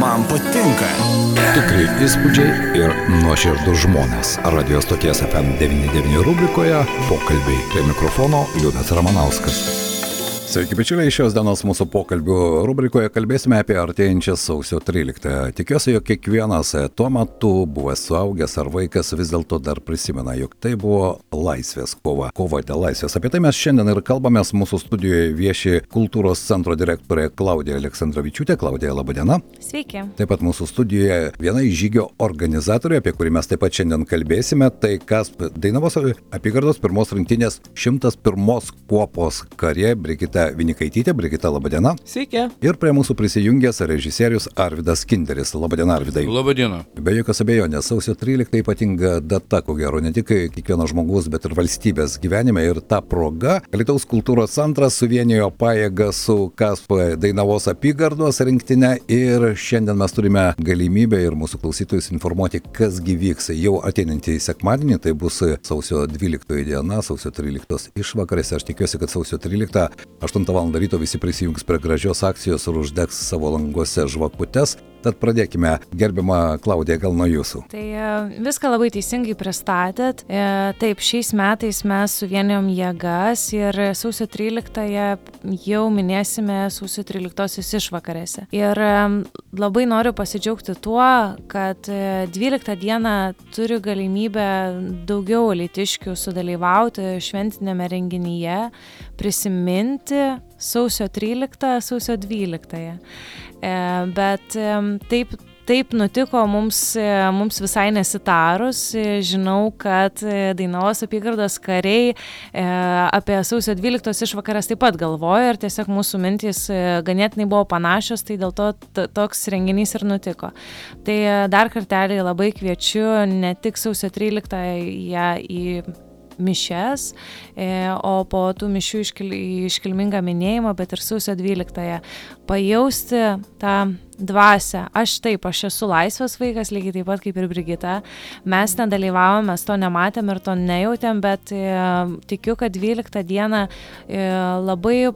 Man patinka. Tikrai įspūdžiai ir nuoširdus žmonės. Radio stoties FM99 rubrikoje pokalbiai. Prie mikrofono Liudas Ramanauskas. Sveiki, bičiuliai, šios dienos mūsų pokalbių rubrikoje kalbėsime apie artėjančią sausio 13. Tikiuosi, jog kiekvienas tuo metu buvęs suaugęs ar vaikas vis dėlto dar prisimena, jog tai buvo laisvės kova. Kova dėl laisvės. Apie tai mes šiandien ir kalbamės. Mūsų studijoje vieši kultūros centro direktorė Klaudija Aleksandravičiūtė. Klaudija, laba diena. Sveiki. Taip pat mūsų studijoje viena iš žygio organizatorių, apie kurį mes taip pat šiandien kalbėsime, tai KASP Dainavos apygardos pirmos rinktinės 101 kuopos karė Brigita Vinikaitytė. Brigita, laba diena. Sveiki. Ir prie mūsų prisijungęs režisierius Arvydas Kinderis. Laba diena, Arvydai. Labą dieną. Be jokios abejonės, sausio 13 ypatinga data, ko gero, ne tik kiekvieno žmogus, bet ir valstybės gyvenime. Ir ta proga Alytaus kultūros centras suvienijo pajėgą su KASP Dainavos apygardos rinktinė. Ir šiandien mes turime galimybę ir mūsų klausytojus informuoti, kas vyks jau ateinantį sekmadienį. Tai bus sausio 12 diena, sausio 13 išvakarėse. Aš tikiuosi, kad sausio 13 8 val. Ryto visi prisijungs prie gražios akcijos ir uždegs savo languose žvakutes. Tad pradėkime, gerbiama Klaudija, gal nuo jūsų. Tai viską labai teisingai pristatėt. Taip, šiais metais mes suvienijom jėgas ir sausio 13-ąją jau minėsime sausio 13-osios išvakarėse. Ir labai noriu pasidžiaugti tuo, kad 12 dieną turiu galimybę daugiau alytiškių sudalyvauti šventinėme renginyje, prisiminti sausio 13, sausio 12. Bet taip nutiko mums visai nesitarus. Žinau, kad Dainavos apygardos kariai apie sausio 12 išvakarės taip pat galvojo ir tiesiog mūsų mintys ganėtinai buvo panašios, tai dėl to toks renginys ir nutiko. Tai dar kartelį labai kviečiu ne tik sausio 13-ąją į mišias, o po tų mišių iškilmingą minėjimą, bet ir sausio 12-ąją pajausti tą dvasią. Aš esu laisvas vaikas, lygiai taip pat kaip ir Brigita. Mes nedalyvavom, mes to nematėm ir to nejautėm, bet tikiu, kad 12 dieną labai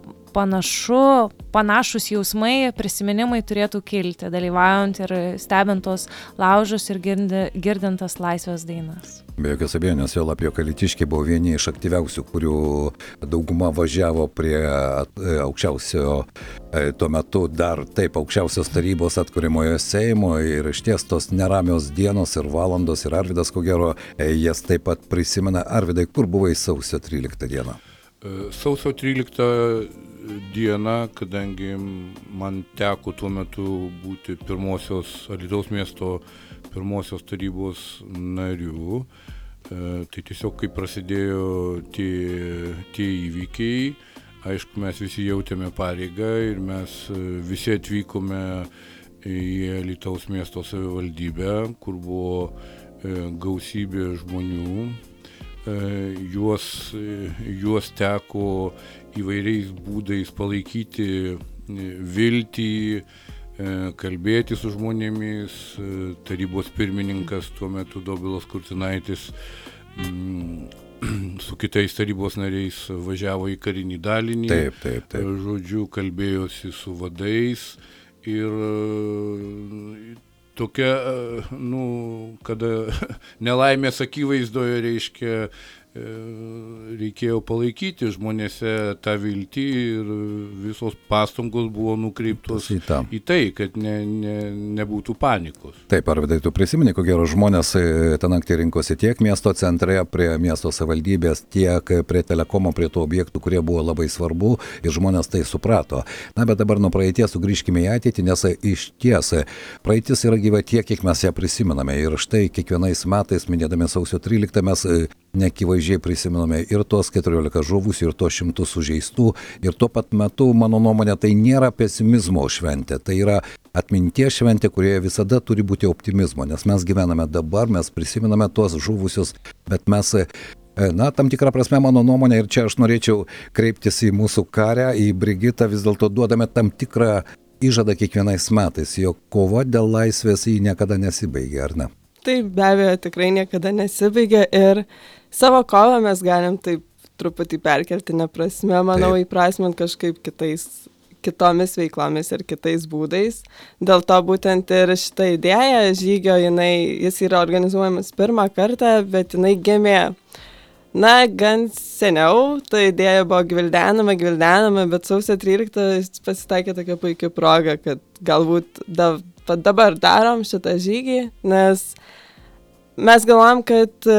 panašus jausmai, prisiminimai turėtų kilti, dalyvaujant ir stebint tos laužus ir girdint tas laisvės dainas. Be jokios abejonės, jo lapio alytiškiai buvo vieni iš aktyviausių, kurių dauguma važiavo prie aukščiausio, tuo metu dar taip aukščiausios tarybos atkūrimojo Seimo ir išties tos neramios dienos ir valandos ir Arvydas, ko gero, jas taip pat prisimena. Arvydai, kur buvai sausio 13 dieną? Sausio 13 dieną, kadangi man teko tuo metu būti Alytaus miesto pirmosios tarybos narių, tai tiesiog kai prasidėjo tie įvykiai, aišku, mes visi jautėme pareigą ir mes visi atvykome į Alytaus miesto savivaldybę, kur buvo gausybė žmonių. Juos teko įvairiais būdais palaikyti viltį, kalbėti su žmonėmis. Tarybos pirmininkas tuo metu Dobilas Kurtinaitis su kitais tarybos nariais važiavo į karinį dalinį. Taip. Žodžiu, kalbėjosi su vadais ir tokia, kada nelaimės akivaizdoje, reikėjo palaikyti žmonėse tą viltį ir visos pastangos buvo nukreiptos į tai, kad nebūtų panikos. Taip, Arvydai, tu prisimeni, ko gero žmonės tą naktį rinkosi tiek miesto centre, prie miesto savivaldybės, tiek prie telekomo, prie tų objektų, kurie buvo labai svarbu ir žmonės tai suprato. Na, bet dabar nuo praeities sugrįžkime į ateitį, nes iš ties praeitis yra gyva tiek, kiek mes ją prisimename. Ir štai kiekvienais metais, minėdami sausio 13, mes neakivaizdžiai prisimename ir tos 14 žuvusių, ir tos 100 sužeistų. Ir tuo pat metu, mano nuomonė, tai nėra pesimizmo šventė, tai yra atminties šventė, kurioje visada turi būti optimizmo, nes mes gyvename dabar, mes prisimename tuos žuvusius, bet mes, tam tikrą prasme, mano nuomonė, ir čia aš norėčiau kreiptis į mūsų karę, į Brigitą, vis dėlto duodame tam tikrą įžadą kiekvienais metais, jog kova dėl laisvės jį niekada nesibaigia, ar ne? Taip, be abejo, tikrai niekada nesibaigia ir savo kovą mes galim taip truputį perkeltinę prasme, manau, įprasmint kažkaip kitomis veiklomis ir kitais būdais. Dėl to būtent ir šitą idėją žygio, jis yra organizuojamas pirmą kartą, bet jinai gimė, gan seniau. Ta idėja buvo gvildenama, bet sausio 13 pasitaikė tokia puikia proga, kad galbūt dabar darom šitą žygį, nes mes galvojam, kad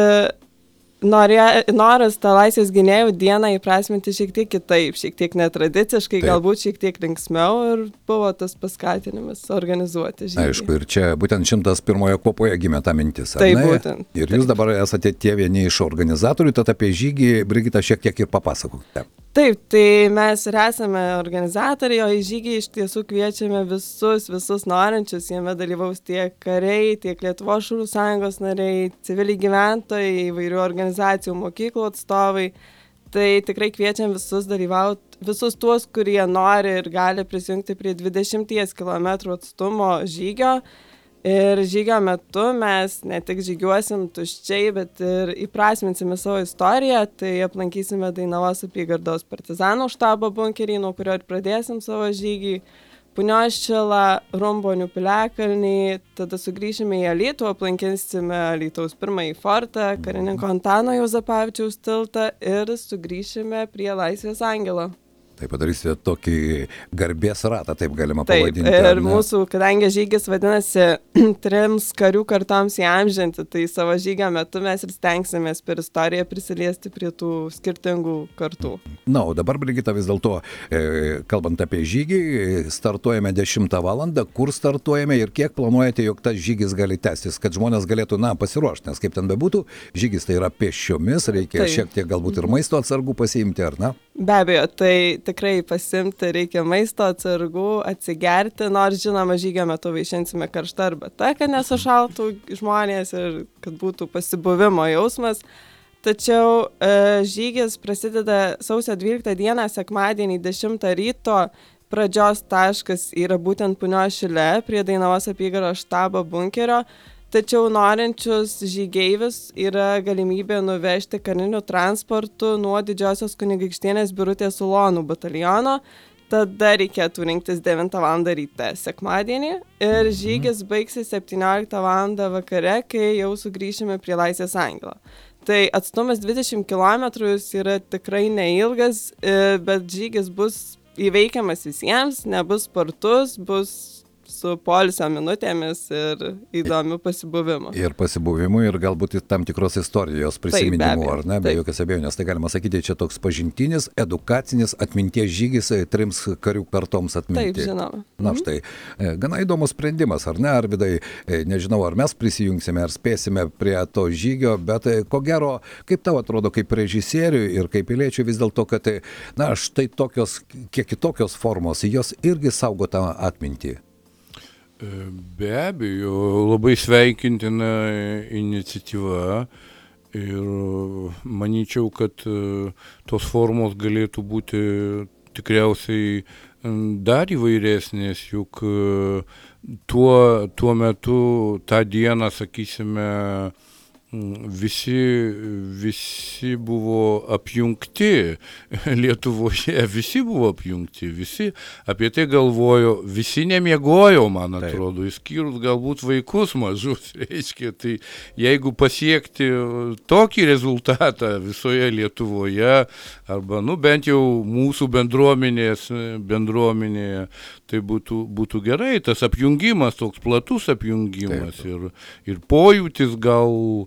noras tą laisvės gynėjų dieną įprasminti šiek tiek kitaip, šiek tiek netradiciškai, galbūt šiek tiek linksmiau ir buvo tas paskatinimas organizuoti žygį. Aišku, ir čia būtent 101 kopoje gimė ta mintis. Taip, būtent. Ir jūs dabar esate tie vieni iš organizatorių, tad apie žygį, Brigita, šiek tiek ir papasakokite. Taip, tai mes ir esame organizatoriai, o į žygį iš tiesų kviečiame visus norinčius, jame dalyvaus tiek kariai, tiek Lietuvos šaulių sąjungos nariai, civiliai gyventojai, įvairių organizacijų, mokyklų atstovai. Tai tikrai kviečiam visus dalyvauti, visus tuos, kurie nori ir gali prisijungti prie 20 km atstumo žygio. Ir žygio metu mes ne tik žygiuosim tuščiai, bet ir įprasminsime savo istoriją, tai aplankysime Dainavos apygardos partizanų štabo bunkerį, nuo kurio ir pradėsim savo žygį, Punios šilą, Rumbonių piliakalnį, tada sugrįšime į Alytų, aplankysime Alytaus pirmąjį fortą, karininko Antano Juozapavičiaus tiltą ir sugrįšime prie Laisvės angelo. Tai padarysite tokį garbės ratą, taip galima pavadinti. Taip, ir mūsų, kadangi žygis vadinasi 3 karių kartoms įamžinti, tai savo žygio metu mes ir stengsimės per istoriją prisiliesti prie tų skirtingų kartų. Na, o dabar, Brigita, vis dėlto, kalbant apie žygį, startuojame 10 valandą, kur startuojame ir kiek planuojate, jog tas žygis gali tęstis, kad žmonės galėtų, pasiruošti, nes kaip ten bebūtų, žygis tai yra pėsčiomis, reikia šiek tiek galbūt ir maisto atsargų pasiimti, ar ne? Be abejo, tai tikrai pasimti reikia maisto atsargų, atsigerti, nors žinoma žygio metu vaišinsime karštą arbatą, kad nesušaltų žmonės ir kad būtų pasibuvimo jausmas. Tačiau žygis prasideda sausio 12 dieną, sekmadienį 10 ryto, pradžios taškas yra būtent Punios šile prie Dainavos apygardos štabo bunkerio. Tačiau norinčius žygeivius yra galimybė nuvežti kariniu transportu nuo Didžiosios Kunigaikštienės Birutės Ulonų bataliono. Tada reikėtų rinktis 9 val. Ryte sekmadienį ir žygis baigsis 17 val. Vakare, kai jau sugrįšime prie Laisvės angelo. Tai atstumas 20 km yra tikrai neilgas, bet žygis bus įveikiamas visiems, nebus spartus, bus su poilsio minutėmis ir įdomių pasibuvimų. Ir pasibuvimų, ir galbūt tam tikros istorijos prisiminimų, ar ne, be jokios abejonės. Tai galima sakyti, čia toks pažintinis, edukacinis atminties žygis 3 karių kartoms atminti. Taip, žinoma. Na štai, gana įdomus sprendimas, ar ne, Arvydai, nežinau, ar mes prisijungsime, ar spėsime prie to žygio, bet ko gero, kaip tau atrodo, kaip režisieriui ir kaip piliečiui vis dėlto, kad, štai tokios, kiek kitokios formos, jos irgi saugo tą atmintį. Be abejo, labai sveikintina iniciatyva ir manyčiau, kad tos formos galėtų būti tikriausiai dar įvairesnės, juk tuo metu, tą dieną, sakysime, visi buvo apjungti Lietuvoje, visi buvo apjungti, visi apie tai galvojo, visi nemiegojo, man atrodo, išskyrus galbūt vaikus mažus, reiškia, tai jeigu pasiekti tokį rezultatą visoje Lietuvoje, arba, bent jau mūsų bendruomenėje, tai būtų gerai, tas apjungimas, toks platus apjungimas ir pojūtis gal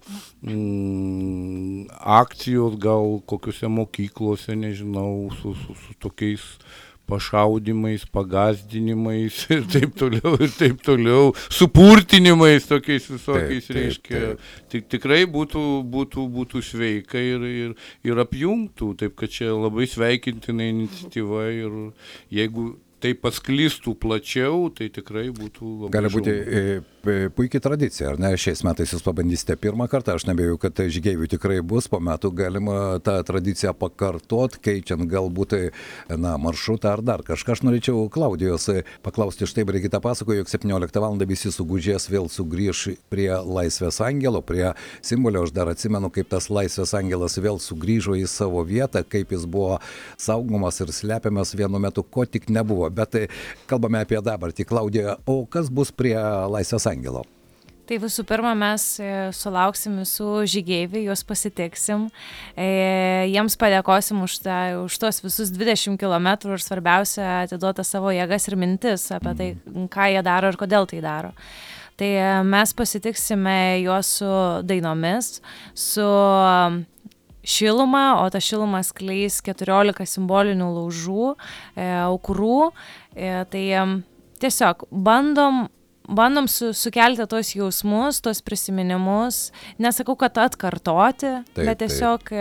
akcijos gal kokiuose mokyklose, nežinau, su tokiais pašaudimais, pagazdinimais ir taip toliau, supurtinimais tokiais visokiais, reiškia, tikrai būtų sveika ir apjungtų, taip kad čia labai sveikintina iniciatyva ir jeigu tai pasklistų plačiau, tai tikrai būtų labai gali būti puikiai tradicija, ar ne? Šiais metais jūs pabandysite pirmą kartą, aš nebejoju, kad žygeivių tikrai bus, po metų galima tą tradiciją pakartot, keičiant galbūt maršrutą ar dar kažką. Aš norėčiau Klaudijos paklausti, štai Brigita pasakojo, jog 17 val. Visi sugužės vėl sugrįž prie Laisvės angelo, prie simbolio. Aš dar atsimenu, kaip tas Laisvės angelas vėl sugrįžo į savo vietą, kaip jis buvo saugomas ir slepiamas vienu metu, ko tik nebuvo. bet kalbame apie dabartį. Klaudija, o kas bus prie Laisvės angelo? Tai visų pirma, mes sulauksim visų žygeivių, juos pasitiksim, jiems padėkosim už tos visus 20 km ir svarbiausia atiduota savo jėgas ir mintis apie tai, ką jie daro ir kodėl tai daro. Tai mes pasitiksime juos su dainomis, su šiluma, o ta šiluma skleis 14 simbolinių laužų, aukurų. Tai tiesiog bandom sukelti tos jausmus, tos prisiminimus, nesakau, kad atkartoti, bet tiesiog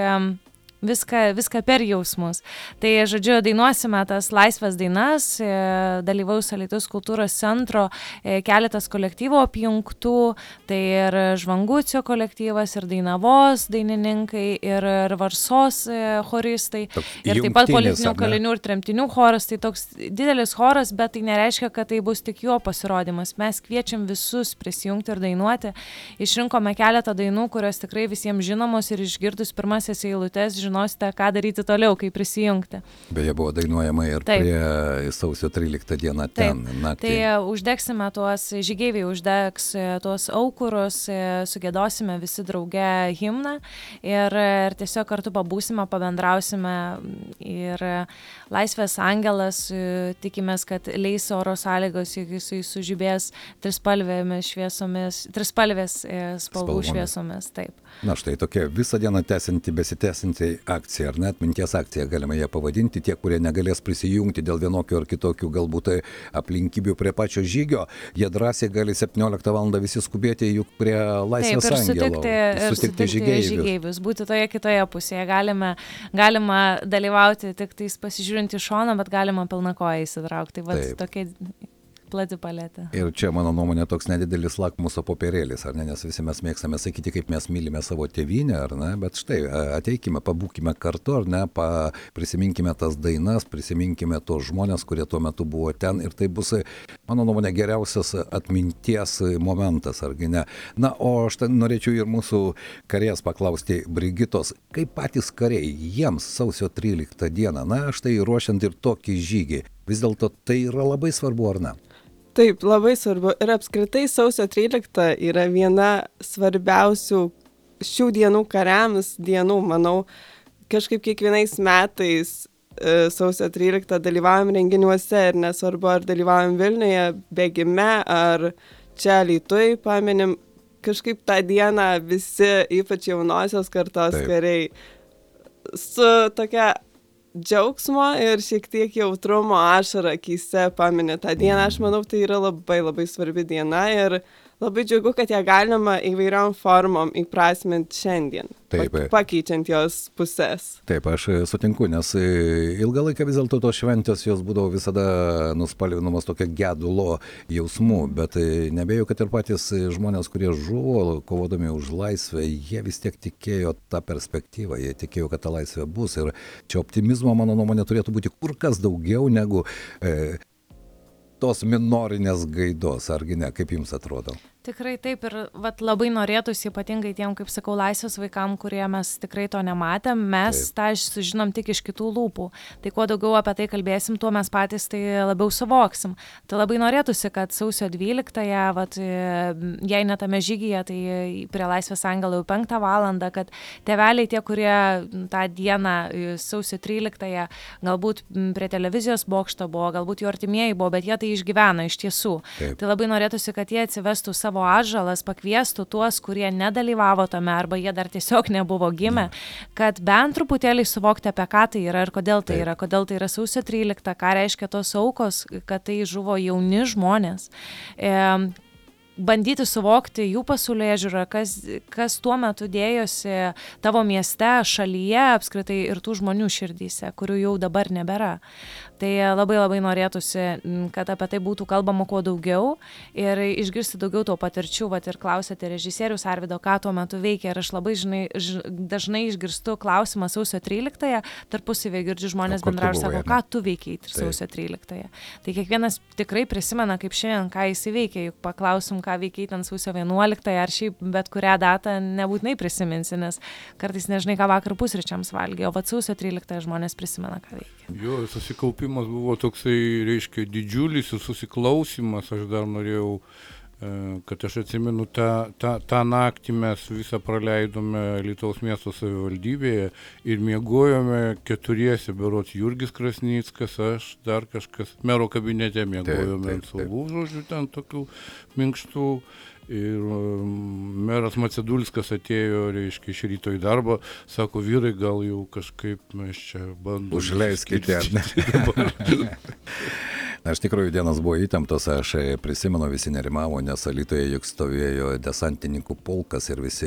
viską per jausmus. Tai, žodžiu, dainuosime tas laisvės dainas, dalyvaus Alytaus kultūros centro keletas kolektyvų apjungtų, tai ir Žvangucio kolektyvas, ir Dainavos dainininkai, ir Varsos choristai, ir taip pat politinių kalinių ir tremtinių choras. Tai toks didelis choras, bet tai nereiškia, kad tai bus tik jo pasirodymas. Mes kviečiam visus prisijungti ir dainuoti. Išrinkome keletą dainų, kurios tikrai visiems žinomos ir išgirdus pirmasis eilutes žinosite, ką daryti toliau, kaip prisijungti. Beje, buvo dainuojama ir prie sausio 13 dieną ten naktį. Tai uždegsime tuos, žygeiviai uždegs tuos aukurus, sugėdosime visi drauge himną ir tiesiog kartu pabūsime, pabendrausime ir Laisvės angelas, tikimės, kad leis oro sąlygos, jeigu jisai sužibės trispalvės spalvų šviesomis. Taip. Na štai tokia visą dieną besitęsianti akcija, ar net minties akcija, galime ją pavadinti. Tie, kurie negalės prisijungti dėl vienokių ar kitokių galbūt aplinkybių prie pačio žygio, jie drąsiai gali 17 val. Visi skubėti juk prie Laisvės angelo. Sutikti žygeivius, būti toje kitoje pusėje. Galima dalyvauti tik tais pasižiūrint į šoną, bet galima pilna koja įsitraukti. Tai tokia plati paletė. Ir čia, mano nuomonė, toks nedidelis lakmuso popierėlis, ar ne, nes visi mes mėgstame sakyti, kaip mes mylime savo tėvynę, ar ne, bet štai, ateikime, pabūkime kartu, ar ne, prisiminkime tas dainas, prisiminkime tos žmonės, kurie tuo metu buvo ten, ir tai bus, mano nuomonė, geriausias atminties momentas, argi ne. Na, o aš norėčiau ir mūsų karės paklausti, Brigitos, kaip patys kariai, jiems sausio 13 dieną, na, štai ruošiant ir tokį žygį, vis dėlto tai yra labai svarbu, ar ne? Taip, labai svarbu. Ir apskritai sausio 13 yra viena svarbiausių šių dienų kariams dienų. Manau, kažkaip kiekvienais metais sausio 13 dalyvaujam renginiuose ir nesvarbu, ar dalyvaujam Vilniuje, bėgime, ar čia Alytuj paminim. Kažkaip tą dieną visi, ypač jaunosios kartos kariai, su tokia džiaugsmo ir šiek tiek jautrumo ašara akyse paminė tą dieną. Aš manau, tai yra labai labai svarbi diena ir labai džiugu, kad ją galima įvairiom formom įprasminti šiandien, pakeičiant jos pusės. Taip, aš sutinku, nes ilgą laiką vis dėlto tos šventės jos būdavo visada nuspalvinamos tokia gedulo jausmų, bet nebejoju, kad ir patys žmonės, kurie žuvo kovodami už laisvę, jie vis tiek tikėjo tą perspektyvą, jie tikėjo, kad ta laisvė bus, ir čia optimizmo, mano nuomonė, turėtų būti kur kas daugiau negu tos minorinės gaidos, argi ne, kaip jums atrodo? Tikrai taip, ir labai norėtųsi ypatingai tiem, kaip sakau, laisvės vaikam, kurie mes tikrai to nematėm, mes tą sužinom tik iš kitų lūpų. Tai kuo daugiau apie tai kalbėsim, tuo mes patys tai labiau suvoksim. Tai labai norėtųsi, kad sausio 12-ąją, jei ne tame žygyje, tai prie Laisvės angelo jau 5 valandą, kad tėveliai tie, kurie tą dieną sausio 13-ąją galbūt prie televizijos bokšto buvo, galbūt jų artimieji buvo, bet jie tai išgyvena iš tiesų. Taip. Tai labai norėtųsi, kad jie atsivestų savo atžalas, pakviestų tuos, kurie nedalyvavo tame arba jie dar tiesiog nebuvo gimę, kad bent truputėlį suvokti, apie ką tai yra ir kodėl tai yra. Kodėl tai yra sausio 13, ką reiškia tos aukos, kad tai žuvo jauni žmonės. Bandyti suvokti jų pasaulėžiūrą, kas tuo metu dėjosi tavo mieste, šalyje, apskritai ir tų žmonių širdyse, kurių jau dabar nebėra. Tai labai labai norėtųsi, kad apie tai būtų kalbama kuo daugiau ir išgirsti daugiau to patirčių. Ir klausėte režisierius Arvydo, ką tuo metu veikia. Ir aš labai dažnai išgirstu klausimą sausio 13-ąją, tarpusavį girdžiu žmonės bendrauja ir sako, ką tu veikiai sausio 13-ąją. Tai kiekvienas tikrai prisimena, kaip šiandien, ką jis įveikė. Juk paklausim, ką veikiai ten sausio 11-ąją, ar šiaip bet kurią datą nebūtinai prisiminsi, nes kartais nežinai, ką vakar pusryčiams valgė, o sausio 13-ąją žmonės prisimena, ką veikia. Jo, susikaupimo susirinkimas buvo toksai, reiškia, didžiulis ir susiklausimas. Aš dar norėjau, kad aš atsimenu, tą naktį mes visą praleidome Alytaus miesto savivaldybėje ir miegojome keturiese, berods Jurgis Krasnickas, aš, dar kažkas, mero kabinete miegojome ant suolų, žodžiu, ten tokių minkštų. Ir meras Macedulskas atėjo, reiškia, iš ryto į darbą, sako, vyrai, gal jau kažkaip mes čia bandome. Užleiskite. Iš tikrųjų, dienas buvo įtemptos, aš prisimenu, visi nerimavo, nes Alytuje juk stovėjo desantininkų pulkas ir visi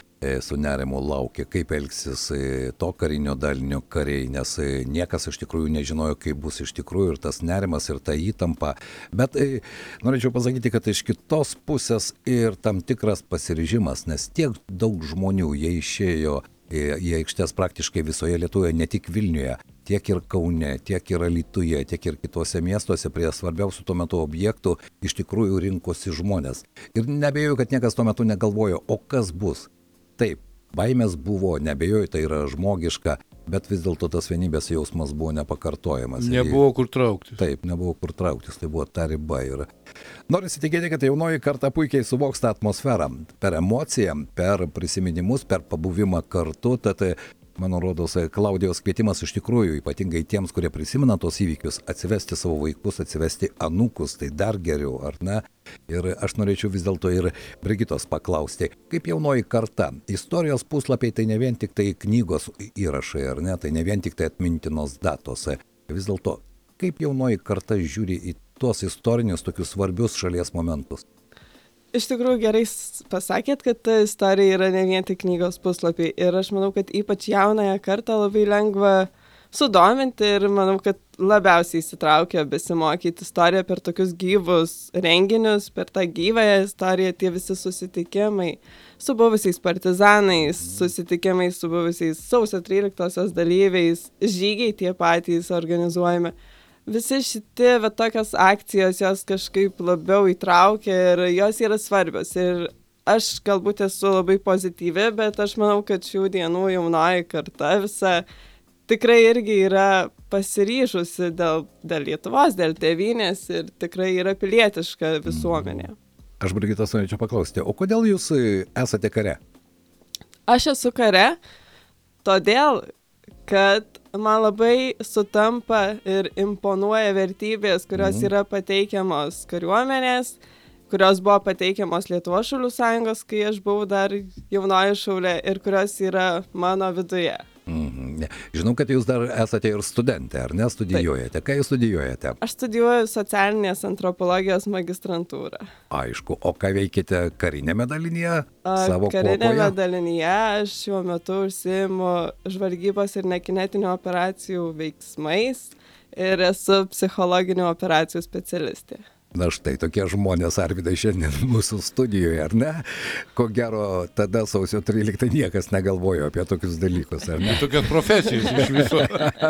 su nerimu laukė, kaip elgsis to karinio dalinio kariai, nes niekas iš tikrųjų nežinojo, kaip bus iš tikrųjų, ir tas nerimas, ir ta įtampa. Bet norėčiau pasakyti, kad iš kitos pusės ir tam tikras pasiryžimas, nes tiek daug žmonių, jie išėjo į aikštės praktiškai visoje Lietuvoje, ne tik Vilniuje, tiek ir Kaune, tiek ir Alytuje, tiek ir kitose miestuose prie svarbiausių tuo metu objektų iš tikrųjų rinkosi žmonės. Ir neabejoju, kad niekas tuo metu negalvojo, o kas bus. Taip, baimės buvo, nebejoju, tai yra žmogiška, bet vis dėlto tas vienybės jausmas buvo nepakartojamas. Nebuvo kur trauktis. Taip, nebuvo kur trauktis, tai buvo ta riba. Ir norisi tikėti, kad jaunoji karta puikiai suvoks tą atmosferą, per emociją, per prisiminimus, per pabuvimą kartu. Tad, mano rodos, Klaudijos kvietimas iš tikrųjų, ypatingai tiems, kurie prisimena tos įvykius, atsivesti savo vaikus, atsivesti anūkus, tai dar geriau, ar ne? Ir aš norėčiau vis dėlto ir Brigitos paklausti, kaip jaunoji karta, istorijos puslapiai tai ne vien tik tai knygos įrašai, ar ne, tai ne vien tik tai atmintinos datos. Vis dėlto, kaip jaunoji karta žiūri į tuos istorinius, tokius svarbius šalies momentus? Iš tikrųjų gerai pasakėt, kad ta istorija yra ne vien tik knygos puslapiai ir aš manau, kad ypač jaunąją kartą labai lengva sudominti ir manau, kad labiausiai įsitraukia besimokyti istoriją per tokius gyvus renginius, per tą gyvąją istoriją, tie visi susitikimai su buvusiais partizanais, susitikimai su buvusiais sausio 13-osios dalyviais, žygiai tie patys organizuojami. Visi šitie tokios akcijos jos kažkaip labiau įtraukia ir jos yra svarbios. Ir aš galbūt esu labai pozityvi, bet aš manau, kad šių dienų jaunoji karta visa tikrai irgi yra pasiryžusi dėl Lietuvos, dėl tėvynės ir tikrai yra pilietiška visuomenė. Aš, Brigitos, norėčiau paklausti, o kodėl jūs esate kare? Aš esu kare, todėl, kad man labai sutampa ir imponuoja vertybės, kurios yra pateikiamos kariuomenės, kurios buvo pateikiamos Lietuvos šaulių sąjungos, kai aš buvau dar jaunoji šaulė ir kurios yra mano viduje. Žinau, kad jūs dar esate ir studentė, ar ne, studijuojate? Ką jūs studijuojate? Aš studijuoju socialinės antropologijos magistrantūrą. Aišku, o ką veikite karinėme dalinyje? Karinėme dalinyje aš šiuo metu užsiimu žvalgybos ir nekinetinių operacijų veiksmais ir esu psichologinių operacijų specialistė. Na štai, tokie žmonės, Arvydai, šiandien mūsų studijoje, ar ne? Ko gero, tada sausio 13 niekas negalvojo apie tokius dalykus, ar ne? Tokias profesijas iš viso.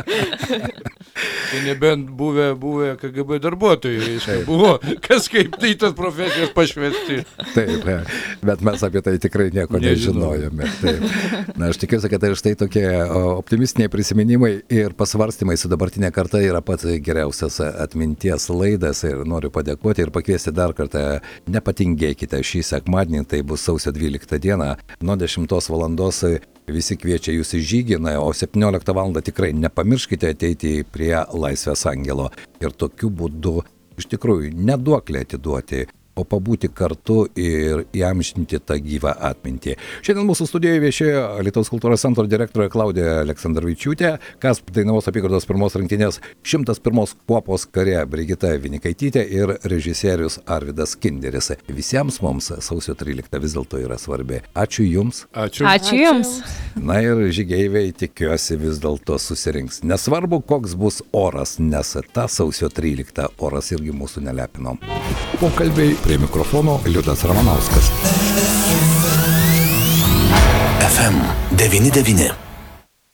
Tai nebent buvę KGB darbuotojai, reiškia, buvo kažkaip tai tas profesijas pašvesti. Taip, bet mes apie tai tikrai nieko nežinojome. Taip. Na, aš tikiuosi, kad tai štai tokie optimistiniai prisiminimai ir pasvarstymai su dabartinė karta yra pats geriausias atminties laidas ir noriu padėkoti ir pakviesti dar kartą, nepatingėkite šį sekmadienį, tai bus sausio 12 dieną, nuo 10 valandos visi kviečia jūs į žygį, o 17 val. Tikrai nepamirškite ateiti prie Laisvės angelo ir tokiu būdu iš tikrųjų neduoklę atiduoti, o pabūti kartu ir įamžinti tą gyvą atmintį. Šiandien mūsų studijoje viešėjo Alytaus kultūros centro direktorė Klaudija Aleksandravičiūtė, KASP Dainavos apygardos pirmos rinktinės 101 kuopos kare Brigita Vinikaitytė ir režisierius Arvydas Kinderis. Visiems mums sausio 13 vis dėlto yra svarbi. Ačiū Jums. Ačiū Jums. Na ir žygeiviai, tikiuosi, vis dėlto susirinks. Nesvarbu, koks bus oras, nes tą sausio 13 oras irgi mūsų nelepino. Pokalbiai prie mikrofono Liudas Ramanauskas. FM 99.